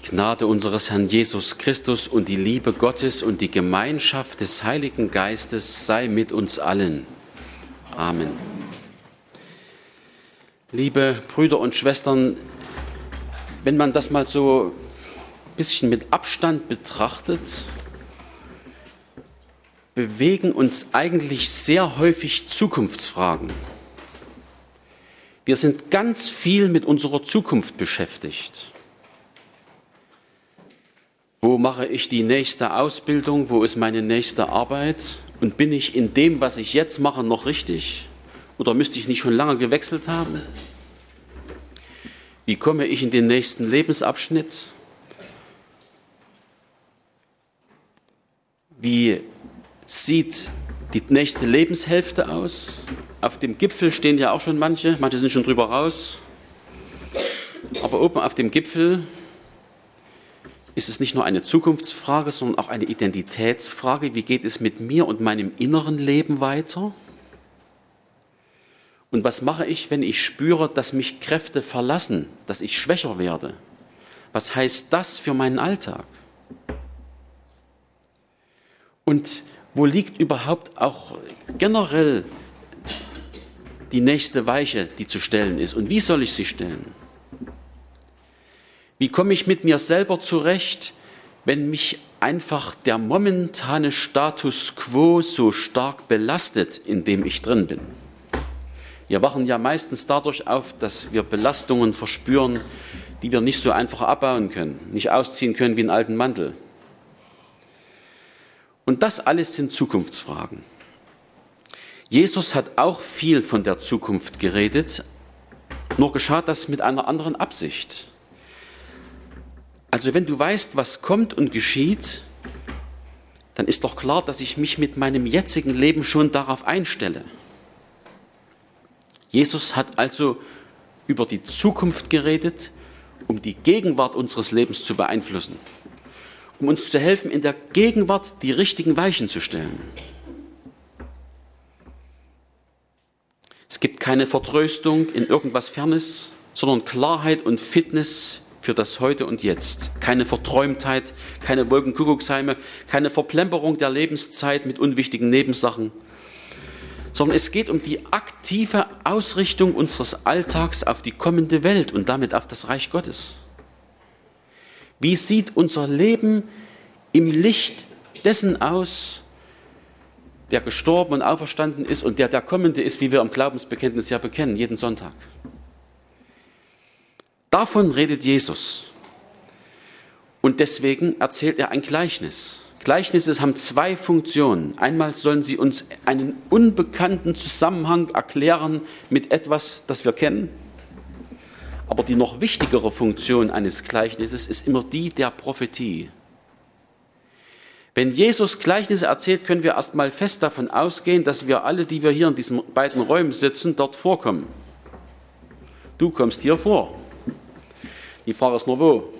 Gnade unseres Herrn Jesus Christus und die Liebe Gottes und die Gemeinschaft des Heiligen Geistes sei mit uns allen. Amen. Liebe Brüder und Schwestern, wenn man das mal so ein bisschen mit Abstand betrachtet, bewegen uns eigentlich sehr häufig Zukunftsfragen. Wir sind ganz viel mit unserer Zukunft beschäftigt. Wo mache ich die nächste Ausbildung? Wo ist meine nächste Arbeit? Und bin ich in dem, was ich jetzt mache, noch richtig? Oder müsste ich nicht schon lange gewechselt haben? Wie komme ich in den nächsten Lebensabschnitt? Wie sieht die nächste Lebenshälfte aus? Auf dem Gipfel stehen ja auch schon manche sind schon drüber raus. Aber oben auf dem Gipfel ist es nicht nur eine Zukunftsfrage, sondern auch eine Identitätsfrage. Wie geht es mit mir und meinem inneren Leben weiter? Und was mache ich, wenn ich spüre, dass mich Kräfte verlassen, dass ich schwächer werde? Was heißt das für meinen Alltag? Und wo liegt überhaupt auch generell die nächste Weiche, die zu stellen ist? Und wie soll ich sie stellen? Wie komme ich mit mir selber zurecht, wenn mich einfach der momentane Status quo so stark belastet, in dem ich drin bin? Wir wachen ja meistens dadurch auf, dass wir Belastungen verspüren, die wir nicht so einfach abbauen können, nicht ausziehen können wie einen alten Mantel. Und das alles sind Zukunftsfragen. Jesus hat auch viel von der Zukunft geredet, nur geschah das mit einer anderen Absicht. Also wenn du weißt, was kommt und geschieht, dann ist doch klar, dass ich mich mit meinem jetzigen Leben schon darauf einstelle. Jesus hat also über die Zukunft geredet, um die Gegenwart unseres Lebens zu beeinflussen, um uns zu helfen, in der Gegenwart die richtigen Weichen zu stellen. Es gibt keine Vertröstung in irgendwas Fernes, sondern Klarheit und Fitness für das Heute und Jetzt. Keine Verträumtheit, keine Wolkenkuckucksheime, keine Verplemperung der Lebenszeit mit unwichtigen Nebensachen, sondern es geht um die aktive Ausrichtung unseres Alltags auf die kommende Welt und damit auf das Reich Gottes. Wie sieht unser Leben im Licht dessen aus, der gestorben und auferstanden ist und der kommende ist, wie wir im Glaubensbekenntnis ja bekennen, jeden Sonntag? Davon redet Jesus. Und deswegen erzählt er ein Gleichnis. Gleichnisse haben zwei Funktionen. Einmal sollen sie uns einen unbekannten Zusammenhang erklären mit etwas, das wir kennen. Aber die noch wichtigere Funktion eines Gleichnisses ist immer die der Prophetie. Wenn Jesus Gleichnisse erzählt, können wir erstmal fest davon ausgehen, dass wir alle, die wir hier in diesen beiden Räumen sitzen, dort vorkommen. Du kommst hier vor. Die Frage ist nur wo.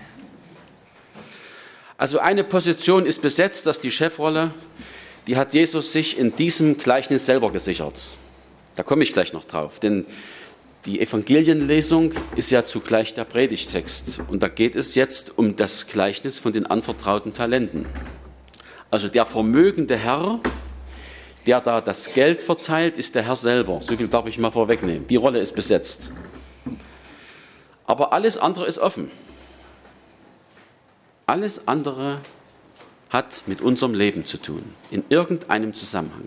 Also eine Position ist besetzt, das ist die Chefrolle, die hat Jesus sich in diesem Gleichnis selber gesichert. Da komme ich gleich noch drauf, denn die Evangelienlesung ist ja zugleich der Predigtext. Und da geht es jetzt um das Gleichnis von den anvertrauten Talenten. Also der vermögende Herr, der da das Geld verteilt, ist der Herr selber. So viel darf ich mal vorwegnehmen. Die Rolle ist besetzt. Aber alles andere ist offen. Alles andere hat mit unserem Leben zu tun, in irgendeinem Zusammenhang.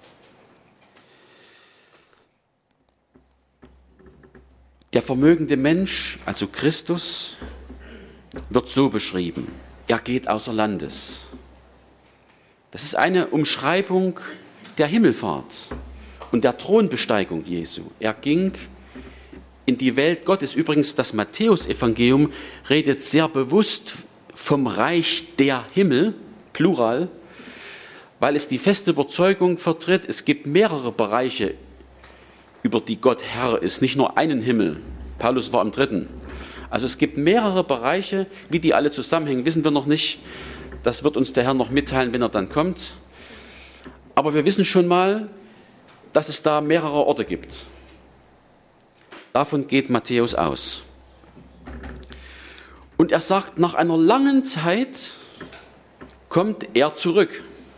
Der vermögende Mensch, also Christus, wird so beschrieben: Er geht außer Landes. Das ist eine Umschreibung der Himmelfahrt und der Thronbesteigung Jesu. Er ging in die Welt Gottes. Übrigens, das Matthäusevangelium redet sehr bewusst vom Reich der Himmel, Plural, weil es die feste Überzeugung vertritt, es gibt mehrere Bereiche, über die Gott Herr ist, nicht nur einen Himmel. Paulus war im dritten. Also es gibt mehrere Bereiche, wie die alle zusammenhängen, wissen wir noch nicht. Das wird uns der Herr noch mitteilen, wenn er dann kommt. Aber wir wissen schon mal, dass es da mehrere Orte gibt. Davon geht Matthäus aus. Und er sagt, nach einer langen Zeit kommt er zurück.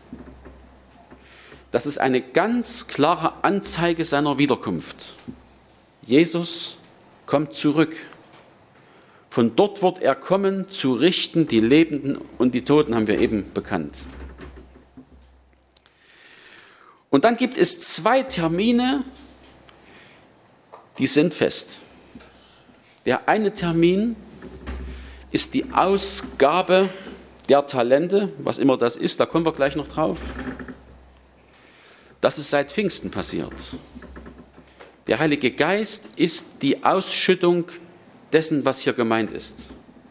Das ist eine ganz klare Anzeige seiner Wiederkunft. Jesus kommt zurück. Von dort wird er kommen, zu richten, die Lebenden und die Toten, haben wir eben bekannt. Und dann gibt es 2 Termine, die sind fest. Der eine Termin ist die Ausgabe der Talente, was immer das ist, da kommen wir gleich noch drauf. Das ist seit Pfingsten passiert. Der Heilige Geist ist die Ausschüttung dessen, was hier gemeint ist.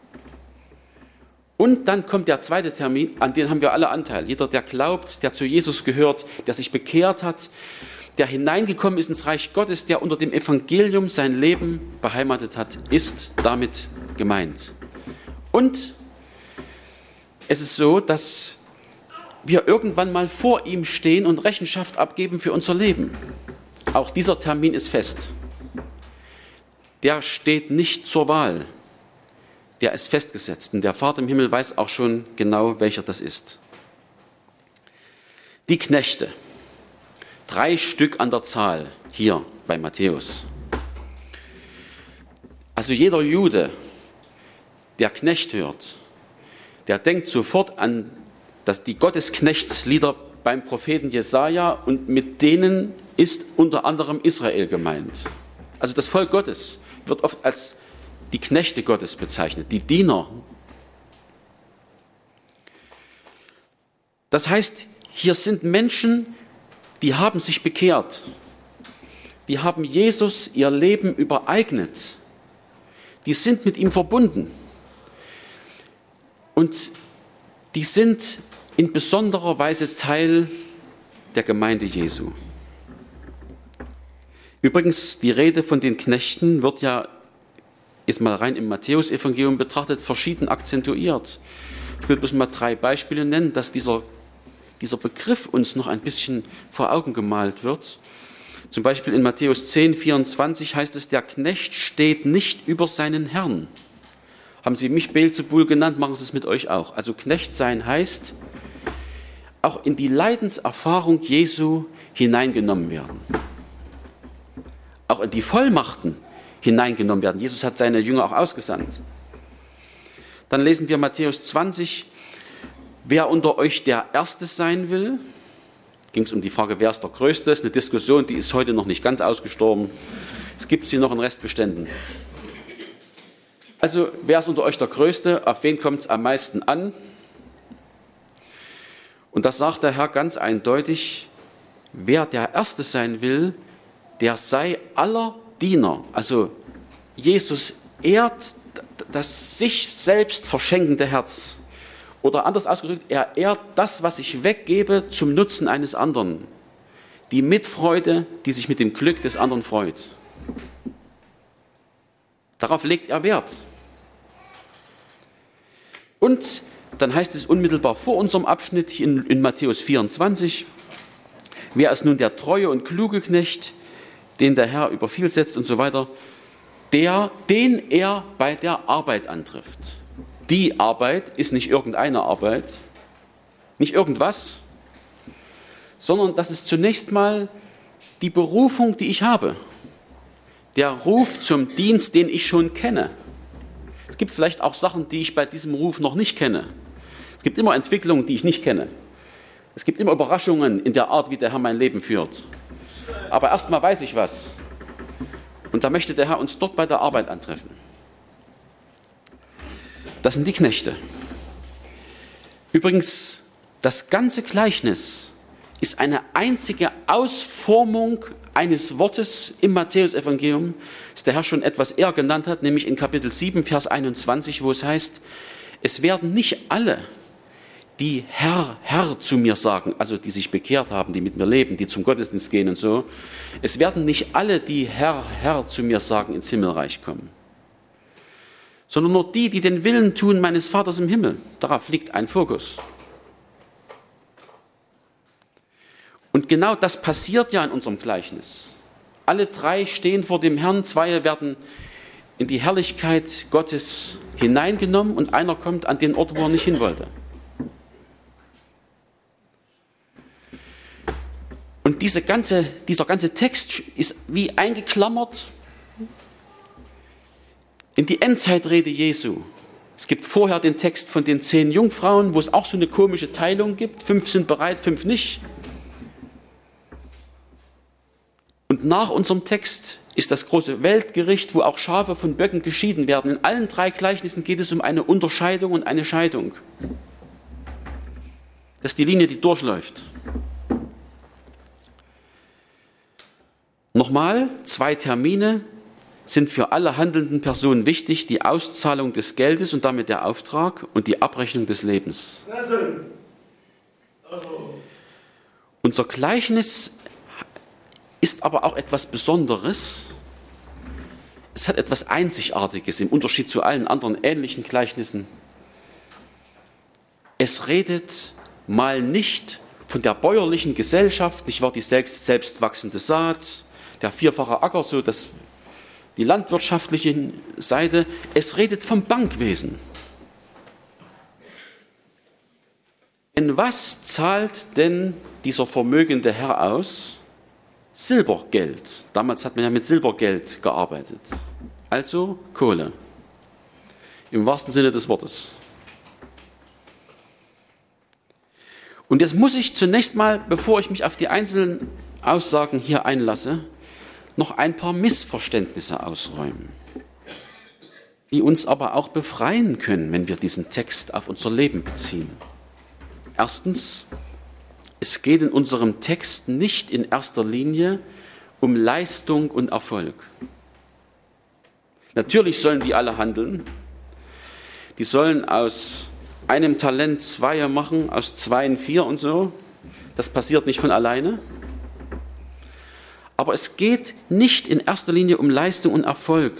Und dann kommt der zweite Termin, an den haben wir alle Anteil. Jeder, der glaubt, der zu Jesus gehört, der sich bekehrt hat, der hineingekommen ist ins Reich Gottes, der unter dem Evangelium sein Leben beheimatet hat, ist damit gemeint. Und es ist so, dass wir irgendwann mal vor ihm stehen und Rechenschaft abgeben für unser Leben. Auch dieser Termin ist fest. Der steht nicht zur Wahl. Der ist festgesetzt. Und der Vater im Himmel weiß auch schon genau, welcher das ist. Die Knechte. 3 Stück an der Zahl hier bei Matthäus. Also jeder Jude, der Knecht hört, der denkt sofort an die Gottesknechtslieder beim Propheten Jesaja und mit denen ist unter anderem Israel gemeint. Also das Volk Gottes wird oft als die Knechte Gottes bezeichnet, die Diener. Das heißt, hier sind Menschen, die haben sich bekehrt. Die haben Jesus ihr Leben übereignet. Die sind mit ihm verbunden. Und die sind in besonderer Weise Teil der Gemeinde Jesu. Übrigens, die Rede von den Knechten wird ja, ist mal rein im Matthäus-Evangelium betrachtet, verschieden akzentuiert. Ich will bloß mal 3 Beispiele nennen, dass dieser Begriff uns noch ein bisschen vor Augen gemalt wird. Zum Beispiel in Matthäus 10, 24 heißt es, der Knecht steht nicht über seinen Herrn. Haben Sie mich Beelzebul genannt, machen Sie es mit euch auch. Also Knecht sein heißt, auch in die Leidenserfahrung Jesu hineingenommen werden. Auch in die Vollmachten hineingenommen werden. Jesus hat seine Jünger auch ausgesandt. Dann lesen wir Matthäus 20, wer unter euch der Erste sein will, ging es um die Frage, wer ist der Größte, das ist eine Diskussion, die ist heute noch nicht ganz ausgestorben. Es gibt sie noch in Restbeständen. Also, wer ist unter euch der Größte, auf wen kommt es am meisten an? Und das sagt der Herr ganz eindeutig, wer der Erste sein will, der sei aller Diener. Also, Jesus ehrt das sich selbst verschenkende Herz. Oder anders ausgedrückt, er ehrt das, was ich weggebe, zum Nutzen eines anderen. Die Mitfreude, die sich mit dem Glück des anderen freut. Darauf legt er Wert. Und dann heißt es unmittelbar vor unserem Abschnitt in Matthäus 24, wer ist nun der treue und kluge Knecht, den der Herr über viel setzt und so weiter, den er bei der Arbeit antrifft. Die Arbeit ist nicht irgendeine Arbeit, nicht irgendwas, sondern das ist zunächst mal die Berufung, die ich habe. Der Ruf zum Dienst, den ich schon kenne. Es gibt vielleicht auch Sachen, die ich bei diesem Ruf noch nicht kenne. Es gibt immer Entwicklungen, die ich nicht kenne. Es gibt immer Überraschungen in der Art, wie der Herr mein Leben führt. Aber erstmal weiß ich was. Und da möchte der Herr uns dort bei der Arbeit antreffen. Das sind die Knechte. Übrigens, das ganze Gleichnis ist eine einzige Ausformung eines Wortes im Matthäus-Evangelium, das der Herr schon etwas eher genannt hat, nämlich in Kapitel 7, Vers 21, wo es heißt, es werden nicht alle, die Herr, Herr zu mir sagen, also die sich bekehrt haben, die mit mir leben, die zum Gottesdienst gehen und so, es werden nicht alle, die Herr, Herr zu mir sagen, ins Himmelreich kommen, sondern nur die, die den Willen tun meines Vaters im Himmel. Darauf liegt ein Fokus. Und genau das passiert ja in unserem Gleichnis. Alle 3 stehen vor dem Herrn, 2 werden in die Herrlichkeit Gottes hineingenommen und einer kommt an den Ort, wo er nicht hin wollte. Und dieser ganze Text ist wie eingeklammert in die Endzeitrede Jesu. Es gibt vorher den Text von den 10 Jungfrauen, wo es auch so eine komische Teilung gibt. 5 sind bereit, 5 nicht. Und nach unserem Text ist das große Weltgericht, wo auch Schafe von Böcken geschieden werden. In allen 3 Gleichnissen geht es um eine Unterscheidung und eine Scheidung. Das ist die Linie, die durchläuft. Nochmal, 2 Termine sind für alle handelnden Personen wichtig: die Auszahlung des Geldes und damit der Auftrag und die Abrechnung des Lebens. Unser Gleichnis ist aber auch etwas Besonderes. Es hat etwas Einzigartiges im Unterschied zu allen anderen ähnlichen Gleichnissen. Es redet mal nicht von der bäuerlichen Gesellschaft, nicht wahr, die selbst wachsende Saat, der 4-fache Acker, so die landwirtschaftliche Seite. Es redet vom Bankwesen. In was zahlt denn dieser vermögende Herr aus? Silbergeld. Damals hat man ja mit Silbergeld gearbeitet. Also Kohle. Im wahrsten Sinne des Wortes. Und jetzt muss ich zunächst mal, bevor ich mich auf die einzelnen Aussagen hier einlasse, noch ein paar Missverständnisse ausräumen, die uns aber auch befreien können, wenn wir diesen Text auf unser Leben beziehen. Erstens, es geht in unserem Text nicht in erster Linie um Leistung und Erfolg. Natürlich sollen die alle handeln. Die sollen aus einem Talent 2 machen, aus 2 4 und so. Das passiert nicht von alleine. Aber es geht nicht in erster Linie um Leistung und Erfolg.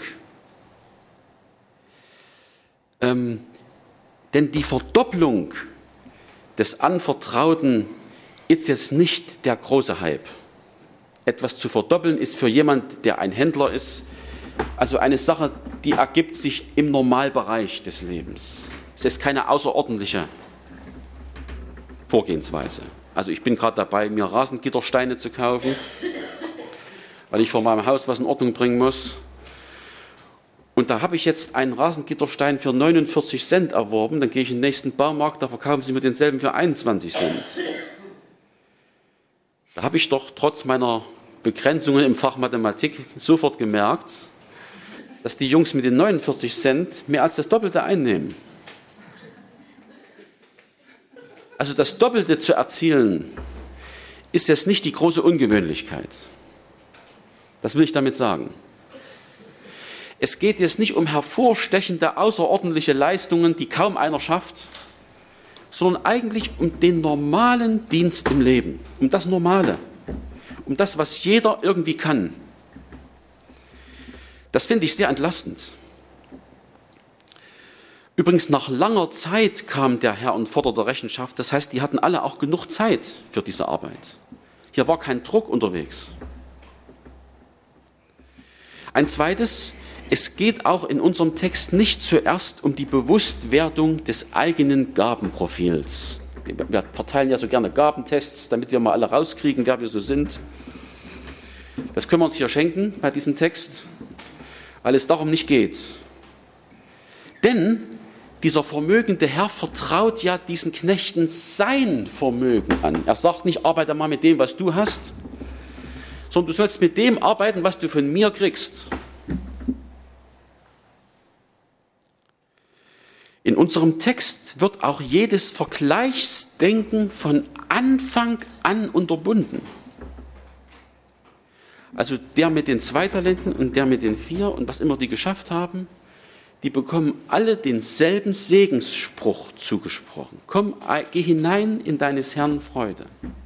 Denn die Verdopplung des Anvertrauten ist jetzt nicht der große Hype. Etwas zu verdoppeln ist für jemand, der ein Händler ist, also eine Sache, die ergibt sich im Normalbereich des Lebens. Es ist keine außerordentliche Vorgehensweise. Also ich bin gerade dabei, mir Rasengittersteine zu kaufen, weil ich vor meinem Haus was in Ordnung bringen muss. Und da habe ich jetzt einen Rasengitterstein für 49 Cent erworben. Dann gehe ich in den nächsten Baumarkt, da verkaufen sie mir denselben für 21 Cent. Da habe ich doch trotz meiner Begrenzungen im Fach Mathematik sofort gemerkt, dass die Jungs mit den 49 Cent mehr als das Doppelte einnehmen. Also das Doppelte zu erzielen, ist jetzt nicht die große Ungewöhnlichkeit. Das will ich damit sagen. Es geht jetzt nicht um hervorstechende, außerordentliche Leistungen, die kaum einer schafft, sondern eigentlich um den normalen Dienst im Leben, um das Normale, um das, was jeder irgendwie kann. Das finde ich sehr entlastend. Übrigens, nach langer Zeit kam der Herr und forderte Rechenschaft. Das heißt, die hatten alle auch genug Zeit für diese Arbeit. Hier war kein Druck unterwegs. Ein zweites, es geht auch in unserem Text nicht zuerst um die Bewusstwerdung des eigenen Gabenprofils. Wir verteilen ja so gerne Gabentests, damit wir mal alle rauskriegen, wer wir so sind. Das können wir uns hier schenken bei diesem Text, weil es darum nicht geht. Denn dieser vermögende Herr vertraut ja diesen Knechten sein Vermögen an. Er sagt nicht, arbeite mal mit dem, was du hast, sondern du sollst mit dem arbeiten, was du von mir kriegst. In unserem Text wird auch jedes Vergleichsdenken von Anfang an unterbunden. Also der mit den 2 Talenten und der mit den 4 und was immer die geschafft haben, die bekommen alle denselben Segensspruch zugesprochen. Komm, geh hinein in deines Herrn Freude.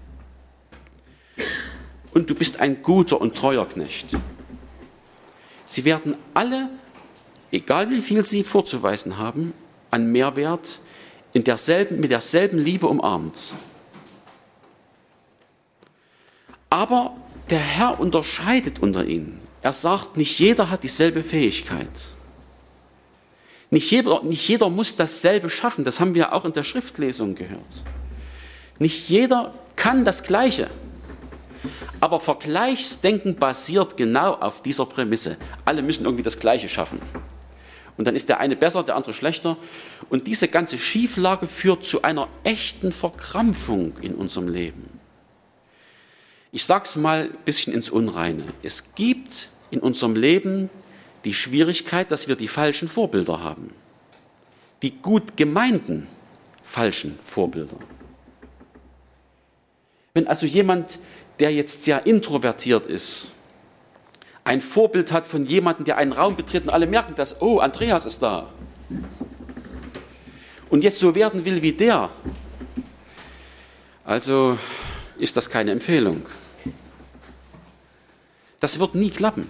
Und du bist ein guter und treuer Knecht. Sie werden alle, egal wie viel sie vorzuweisen haben, an Mehrwert mit derselben Liebe umarmt. Aber der Herr unterscheidet unter ihnen. Er sagt, nicht jeder hat dieselbe Fähigkeit. Nicht jeder muss dasselbe schaffen, das haben wir auch in der Schriftlesung gehört. Nicht jeder kann das Gleiche. Aber Vergleichsdenken basiert genau auf dieser Prämisse. Alle müssen irgendwie das Gleiche schaffen. Und dann ist der eine besser, der andere schlechter. Und diese ganze Schieflage führt zu einer echten Verkrampfung in unserem Leben. Ich sage es mal ein bisschen ins Unreine. Es gibt in unserem Leben die Schwierigkeit, dass wir die falschen Vorbilder haben. Die gut gemeinten falschen Vorbilder. Wenn also jemand, der jetzt sehr introvertiert ist, ein Vorbild hat von jemandem, der einen Raum betritt und alle merken das, oh, Andreas ist da. Und jetzt so werden will wie der. Also ist das keine Empfehlung. Das wird nie klappen.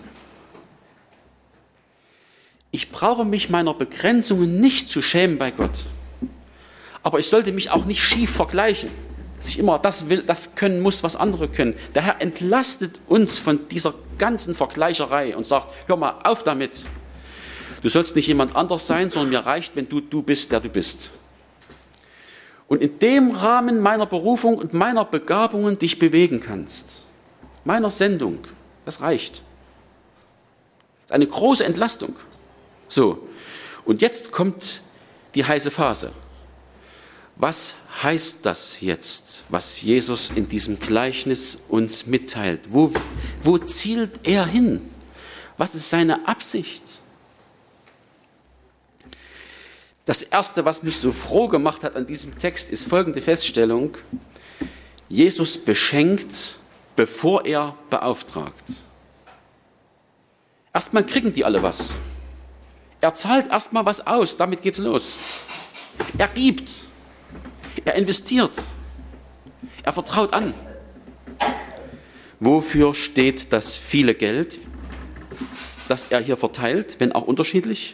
Ich brauche mich meiner Begrenzungen nicht zu schämen bei Gott. Aber ich sollte mich auch nicht schief vergleichen. Dass ich immer das will, das können muss, was andere können. Der Herr entlastet uns von dieser ganzen Vergleicherei und sagt, hör mal auf damit. Du sollst nicht jemand anders sein, sondern mir reicht, wenn du bist, der du bist. Und in dem Rahmen meiner Berufung und meiner Begabungen dich bewegen kannst, meiner Sendung, das reicht. Das ist eine große Entlastung. So, und jetzt kommt die heiße Phase. Was heißt das jetzt, was Jesus in diesem Gleichnis uns mitteilt? Wo zielt er hin? Was ist seine Absicht? Das Erste, was mich so froh gemacht hat an diesem Text, ist folgende Feststellung. Jesus beschenkt, bevor er beauftragt. Erstmal kriegen die alle was. Er zahlt erstmal was aus, damit geht's los. Er gibt. Er investiert. Er vertraut an. Wofür steht das viele Geld, das er hier verteilt, wenn auch unterschiedlich?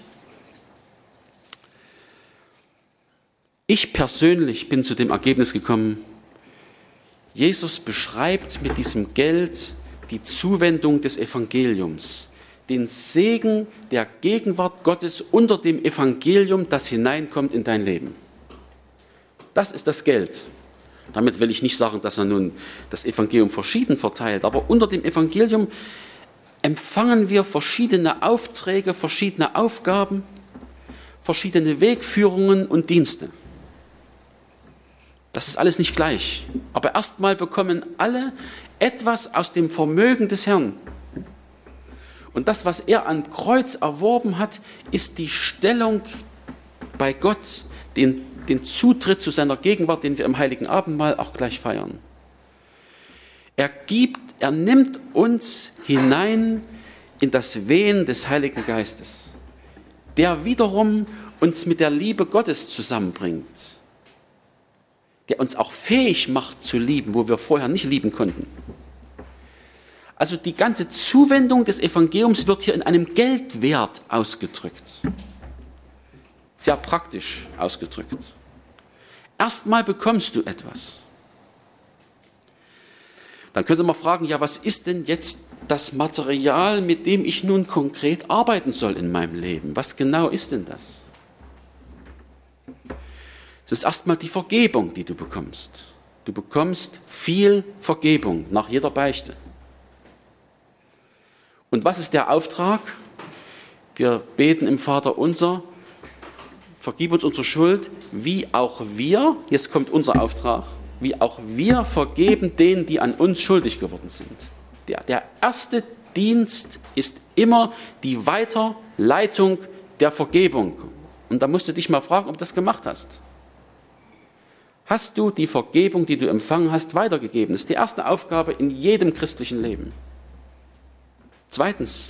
Ich persönlich bin zu dem Ergebnis gekommen, Jesus beschreibt mit diesem Geld die Zuwendung des Evangeliums, den Segen der Gegenwart Gottes unter dem Evangelium, das hineinkommt in dein Leben. Das ist das Geld. Damit will ich nicht sagen, dass er nun das Evangelium verschieden verteilt, aber unter dem Evangelium empfangen wir verschiedene Aufträge, verschiedene Aufgaben, verschiedene Wegführungen und Dienste. Das ist alles nicht gleich. Aber erstmal bekommen alle etwas aus dem Vermögen des Herrn. Und das, was er am Kreuz erworben hat, ist die Stellung bei Gott, den Zutritt zu seiner Gegenwart, den wir im Heiligen Abendmahl auch gleich feiern. Er nimmt uns hinein in das Wehen des Heiligen Geistes, der wiederum uns mit der Liebe Gottes zusammenbringt, der uns auch fähig macht zu lieben, wo wir vorher nicht lieben konnten. Also die ganze Zuwendung des Evangeliums wird hier in einem Geldwert ausgedrückt. Sehr praktisch ausgedrückt. Erstmal bekommst du etwas. Dann könnte man fragen, ja, was ist denn jetzt das Material, mit dem ich nun konkret arbeiten soll in meinem Leben? Was genau ist denn das? Es ist erstmal die Vergebung, die du bekommst. Du bekommst viel Vergebung nach jeder Beichte. Und was ist der Auftrag? Wir beten im Vater unser, vergib uns unsere Schuld, wie auch wir, jetzt kommt unser Auftrag, wie auch wir vergeben denen, die an uns schuldig geworden sind. Der erste Dienst ist immer die Weiterleitung der Vergebung. Und da musst du dich mal fragen, ob du das gemacht hast. Hast du die Vergebung, die du empfangen hast, weitergegeben? Das ist die erste Aufgabe in jedem christlichen Leben. Zweitens,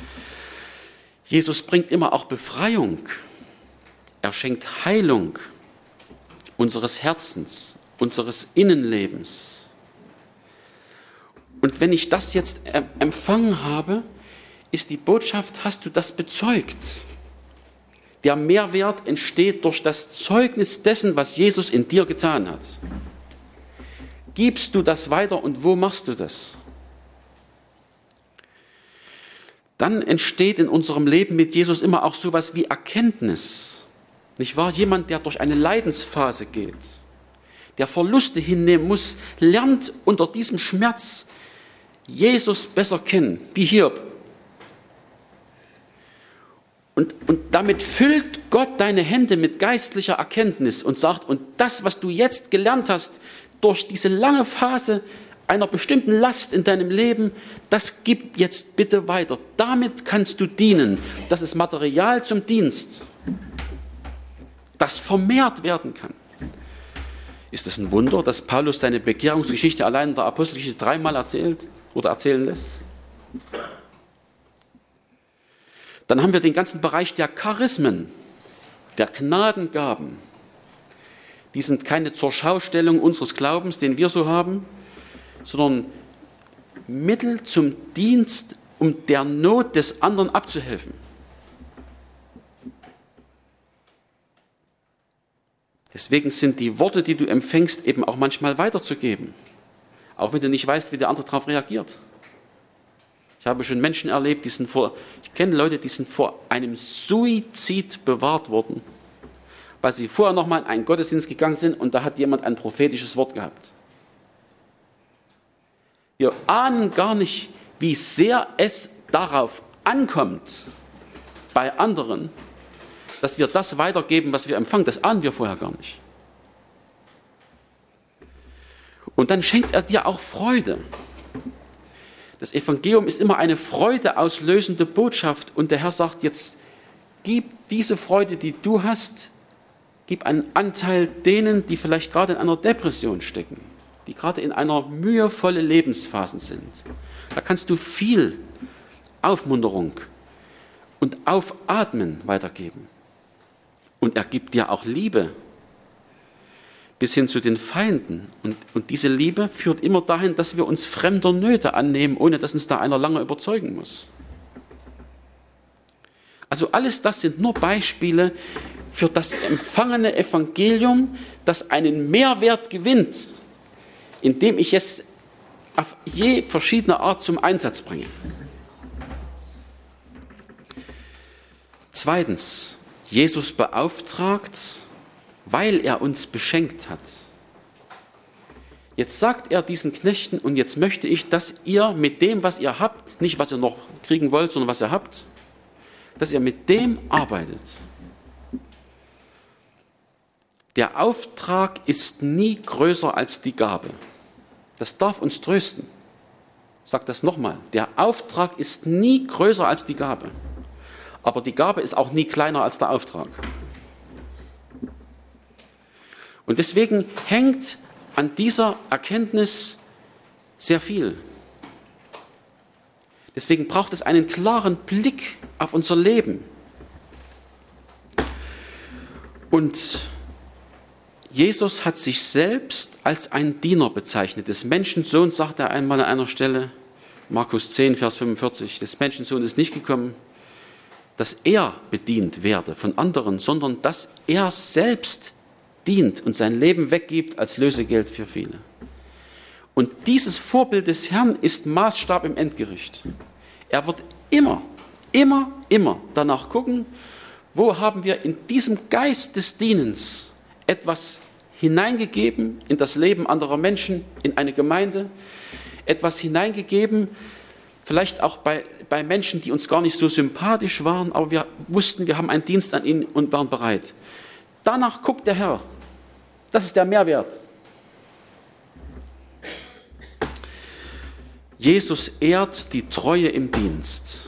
Jesus bringt immer auch Befreiung. Er schenkt Heilung unseres Herzens, unseres Innenlebens. Und wenn ich das jetzt empfangen habe, ist die Botschaft, hast du das bezeugt? Der Mehrwert entsteht durch das Zeugnis dessen, was Jesus in dir getan hat. Gibst du das weiter und wo machst du das? dann entsteht in unserem Leben mit Jesus immer auch sowas wie Erkenntnis. Nicht wahr? Jemand, der durch eine Leidensphase geht, der Verluste hinnehmen muss, lernt unter diesem Schmerz Jesus besser kennen, wie Hiob. Und damit füllt Gott deine Hände mit geistlicher Erkenntnis und sagt, und das, was du jetzt gelernt hast, durch diese lange Phase einer bestimmten Last in deinem Leben, das gib jetzt bitte weiter. Damit kannst du dienen. Das ist Material zum Dienst, das vermehrt werden kann. Ist es ein Wunder, dass Paulus seine Bekehrungsgeschichte allein in der Apostelgeschichte 3-mal erzählt oder erzählen lässt? Dann haben wir den ganzen Bereich der Charismen, der Gnadengaben. Die sind keine Zurschaustellung unseres Glaubens, den wir so haben, sondern Mittel zum Dienst, um der Not des anderen abzuhelfen. Deswegen sind die Worte, die du empfängst, eben auch manchmal weiterzugeben, auch wenn du nicht weißt, wie der andere darauf reagiert. Ich habe schon Menschen erlebt, ich kenne Leute, die sind vor einem Suizid bewahrt worden, weil sie vorher noch mal in einen Gottesdienst gegangen sind und da hat jemand ein prophetisches Wort gehabt. Wir ahnen gar nicht, wie sehr es darauf ankommt, bei anderen, dass wir das weitergeben, was wir empfangen. Das ahnen wir vorher gar nicht. Und dann schenkt er dir auch Freude. Das Evangelium ist immer eine freudeauslösende Botschaft und der Herr sagt jetzt, gib diese Freude, die du hast, gib einen Anteil denen, die vielleicht gerade in einer Depression stecken, die gerade in einer mühevollen Lebensphase sind. Da kannst du viel Aufmunterung und Aufatmen weitergeben. Und er gibt dir auch Liebe bis hin zu den Feinden. Und diese Liebe führt immer dahin, dass wir uns fremder Nöte annehmen, ohne dass uns da einer lange überzeugen muss. Also alles das sind nur Beispiele für das empfangene Evangelium, das einen Mehrwert gewinnt, indem ich es auf je verschiedene Art zum Einsatz bringe. Zweitens, Jesus beauftragt, weil er uns beschenkt hat. Jetzt sagt er diesen Knechten, und jetzt möchte ich, dass ihr mit dem, was ihr habt, nicht was ihr noch kriegen wollt, sondern was ihr habt, dass ihr mit dem arbeitet. Der Auftrag ist nie größer als die Gabe. Das darf uns trösten. Ich sage das nochmal. Der Auftrag ist nie größer als die Gabe. Aber die Gabe ist auch nie kleiner als der Auftrag. Und deswegen hängt an dieser Erkenntnis sehr viel. Deswegen braucht es einen klaren Blick auf unser Leben. Und Jesus hat sich selbst als ein Diener bezeichnet. Des Menschensohn, sagt er einmal an einer Stelle, Markus 10, Vers 45, des Menschensohn ist nicht gekommen, dass er bedient werde von anderen, sondern dass er selbst dient und sein Leben weggibt als Lösegeld für viele. Und dieses Vorbild des Herrn ist Maßstab im Endgericht. Er wird immer danach gucken, wo haben wir in diesem Geist des Dienens etwas hineingegeben in das Leben anderer Menschen, in eine Gemeinde, etwas hineingegeben, vielleicht auch bei Menschen, die uns gar nicht so sympathisch waren, aber wir wussten, wir haben einen Dienst an ihnen und waren bereit. Danach guckt der Herr. Das ist der Mehrwert. Jesus ehrt die Treue im Dienst.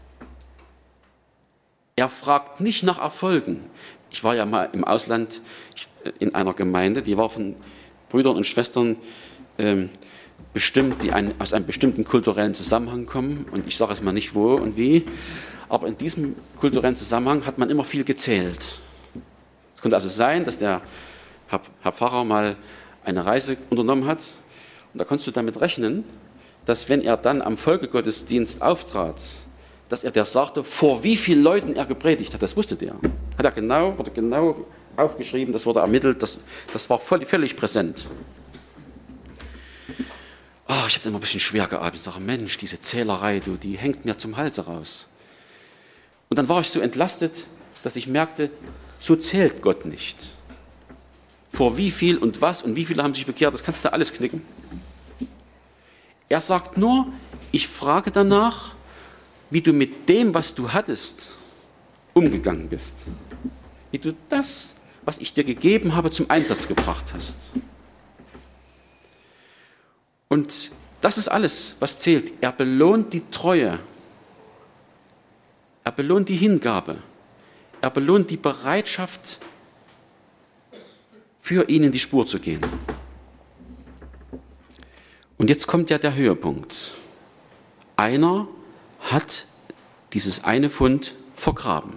Er fragt nicht nach Erfolgen. Ich war ja mal im Ausland in einer Gemeinde, die war von Brüdern und Schwestern bestimmt, die aus einem bestimmten kulturellen Zusammenhang kommen. Und ich sage es mal nicht wo und wie, aber in diesem kulturellen Zusammenhang hat man immer viel gezählt. Es konnte also sein, dass der Herr Pfarrer mal eine Reise unternommen hat und da konntest du damit rechnen, dass wenn er dann am Folgegottesdienst auftrat, dass er der sagte, vor wie vielen Leuten er gepredigt hat. Das wusste der. Wurde genau aufgeschrieben, das wurde ermittelt, das war völlig präsent. Ich habe immer ein bisschen schwer geatmet. Ich sage, Mensch, diese Zählerei, die hängt mir zum Halse raus. Und dann war ich so entlastet, dass ich merkte, so zählt Gott nicht. Vor wie viel und was und wie viele haben sich bekehrt, das kannst du alles knicken. Er sagt nur, ich frage danach, wie du mit dem, was du hattest, umgegangen bist. Wie du das, was ich dir gegeben habe, zum Einsatz gebracht hast. Und das ist alles, was zählt. Er belohnt die Treue. Er belohnt die Hingabe. Er belohnt die Bereitschaft, für ihn in die Spur zu gehen. Und jetzt kommt ja der Höhepunkt. Einer hat dieses eine Pfund vergraben.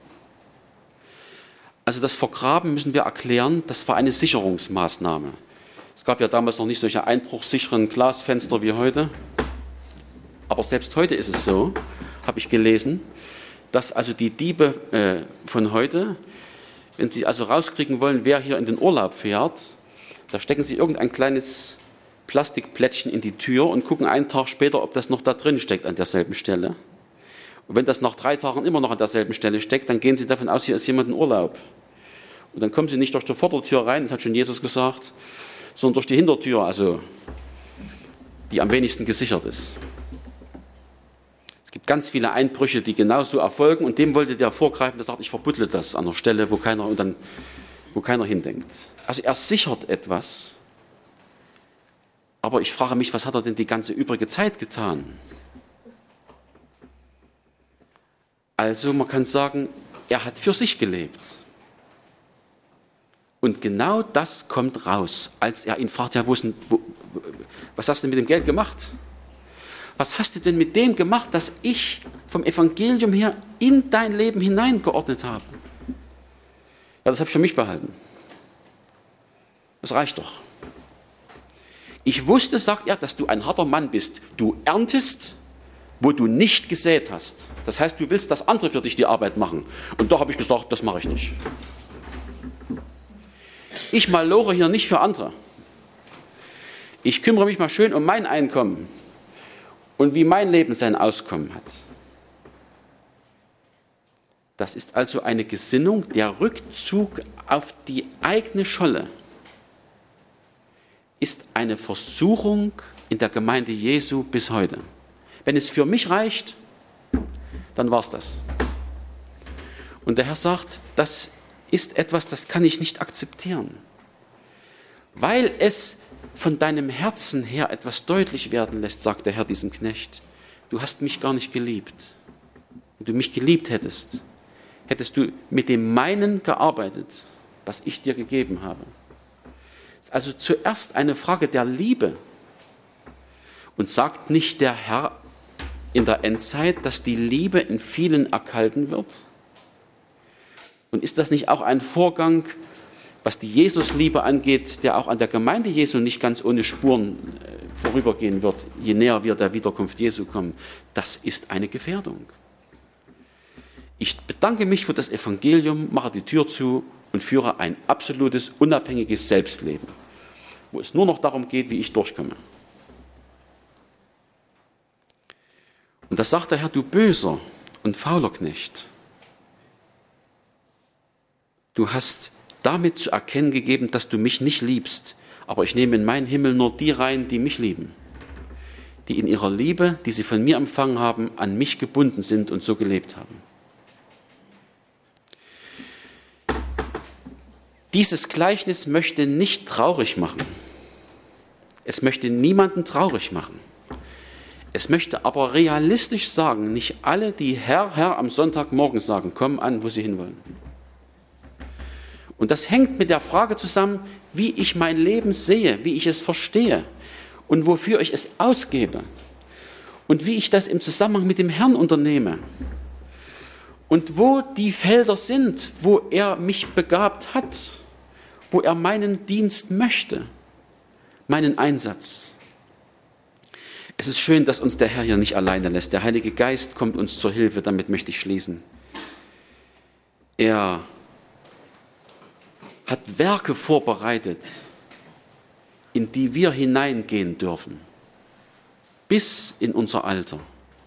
Also das Vergraben müssen wir erklären, das war eine Sicherungsmaßnahme. Es gab ja damals noch nicht solche einbruchsicheren Glasfenster wie heute. Aber selbst heute ist es so, habe ich gelesen, dass also die Diebe von heute, wenn sie also rauskriegen wollen, wer hier in den Urlaub fährt, da stecken sie irgendein kleines Plastikplättchen in die Tür und gucken einen Tag später, ob das noch da drin steckt an derselben Stelle. Und wenn das nach 3 Tagen immer noch an derselben Stelle steckt, dann gehen sie davon aus, hier ist jemand in Urlaub. Und dann kommen sie nicht durch die Vordertür rein, das hat schon Jesus gesagt, sondern durch die Hintertür, also die am wenigsten gesichert ist. Es gibt ganz viele Einbrüche, die genauso erfolgen, und dem wollte der vorgreifen, der sagt, ich verbuddle das an der Stelle, wo keiner hindenkt. Also er sichert etwas, aber ich frage mich, was hat er denn die ganze übrige Zeit getan? Also man kann sagen, er hat für sich gelebt. Und genau das kommt raus, als er ihn fragt, ja, was hast du denn mit dem Geld gemacht? Was hast du denn mit dem gemacht, das ich vom Evangelium her in dein Leben hineingeordnet habe? Ja, das habe ich für mich behalten. Das reicht doch. Ich wusste, sagt er, dass du ein harter Mann bist. Du erntest, wo du nicht gesät hast. Das heißt, du willst, dass andere für dich die Arbeit machen. Und da habe ich gesagt, das mache ich nicht. Ich malore hier nicht für andere. Ich kümmere mich mal schön um mein Einkommen und wie mein Leben sein Auskommen hat. Das ist also eine Gesinnung, der Rückzug auf die eigene Scholle ist eine Versuchung in der Gemeinde Jesu bis heute. Wenn es für mich reicht, dann war es das. Und der Herr sagt, das ist etwas, das kann ich nicht akzeptieren, weil es von deinem Herzen her etwas deutlich werden lässt, sagt der Herr diesem Knecht. Du hast mich gar nicht geliebt. Wenn du mich geliebt hättest, hättest du mit dem meinen gearbeitet, was ich dir gegeben habe. Es ist also zuerst eine Frage der Liebe. Und sagt nicht der Herr in der Endzeit, dass die Liebe in vielen erkalten wird? Und ist das nicht auch ein Vorgang, was die Jesusliebe angeht, der auch an der Gemeinde Jesu nicht ganz ohne Spuren vorübergehen wird, je näher wir der Wiederkunft Jesu kommen? Das ist eine Gefährdung. Ich bedanke mich für das Evangelium, mache die Tür zu und führe ein absolutes, unabhängiges Selbstleben, wo es nur noch darum geht, wie ich durchkomme. Und das sagt der Herr, du böser und fauler Knecht. Du hast damit zu erkennen gegeben, dass du mich nicht liebst, aber ich nehme in meinen Himmel nur die rein, die mich lieben, die in ihrer Liebe, die sie von mir empfangen haben, an mich gebunden sind und so gelebt haben. Dieses Gleichnis möchte nicht traurig machen. Es möchte niemanden traurig machen. Es möchte aber realistisch sagen, nicht alle, die Herr, Herr am Sonntagmorgen sagen, kommen an, wo sie hinwollen. Und das hängt mit der Frage zusammen, wie ich mein Leben sehe, wie ich es verstehe und wofür ich es ausgebe und wie ich das im Zusammenhang mit dem Herrn unternehme und wo die Felder sind, wo er mich begabt hat, wo er meinen Dienst möchte, meinen Einsatz. Es ist schön, dass uns der Herr hier nicht alleine lässt. Der Heilige Geist kommt uns zur Hilfe, damit möchte ich schließen. Er hat Werke vorbereitet, in die wir hineingehen dürfen. bis in unser Alter.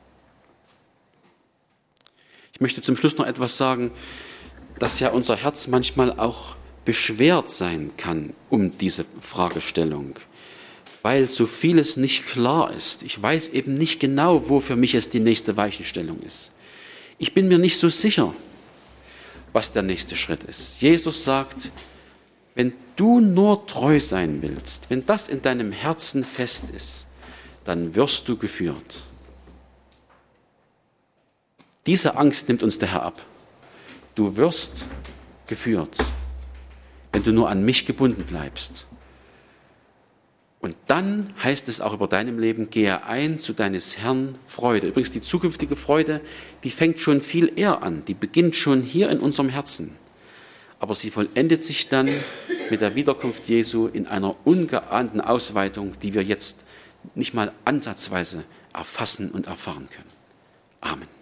Ich möchte zum Schluss noch etwas sagen, dass ja unser Herz manchmal auch beschwert sein kann um diese Fragestellung, weil so vieles nicht klar ist. Ich weiß eben nicht genau, wo für mich es die nächste Weichenstellung ist. Ich bin mir nicht so sicher, was der nächste Schritt ist. Jesus sagt, wenn du nur treu sein willst, wenn das in deinem Herzen fest ist, dann wirst du geführt. Diese Angst nimmt uns der Herr ab. Du wirst geführt, wenn du nur an mich gebunden bleibst. Und dann heißt es auch über deinem Leben, gehe ein zu deines Herrn Freude. Übrigens, die zukünftige Freude, die fängt schon viel eher an. Die beginnt schon hier in unserem Herzen. Aber sie vollendet sich dann mit der Wiederkunft Jesu in einer ungeahnten Ausweitung, die wir jetzt nicht mal ansatzweise erfassen und erfahren können. Amen.